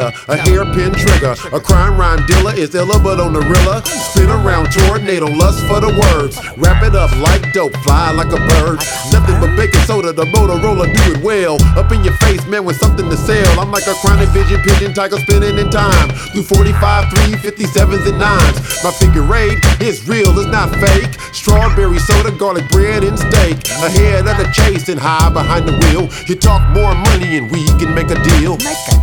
hitter, a hairpin trigger. A crime rhyme dealer is iller but on the rilla. Spin around, tornado, lust for the words. Wrap it up like dope, fly like a bird. Nothing but baking soda, the Motorola do it well. Up in your face, man, with something to sell. I'm like a chronic vision pigeon, tiger spinning in time. Through 45, 3, 57s and 9s. My figure eight is real, it's not fake. Strawberry soda, garlic bread and steak. Ahead of the chase and high behind the wheel. You talk more money and we can make a deal.